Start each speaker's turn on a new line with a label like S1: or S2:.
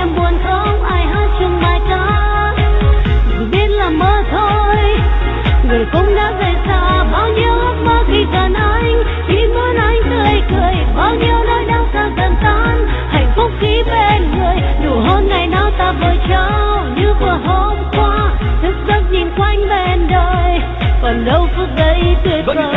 S1: em buồn không ai hát chung bài ca, dù biết là mơ thôi. Người cũng đã rời xa bao nhiêu ước mơ khi cần anh, khi muốn anh tươi cười bao nhiêu nỗi đau xa dần tan. Hạnh phúc khi bên người, nụ hôn ngày nào ta vội trao như vừa hôm qua. Thức giấc nhìn quanh bên đời, còn đâu phút giây tuyệt vời.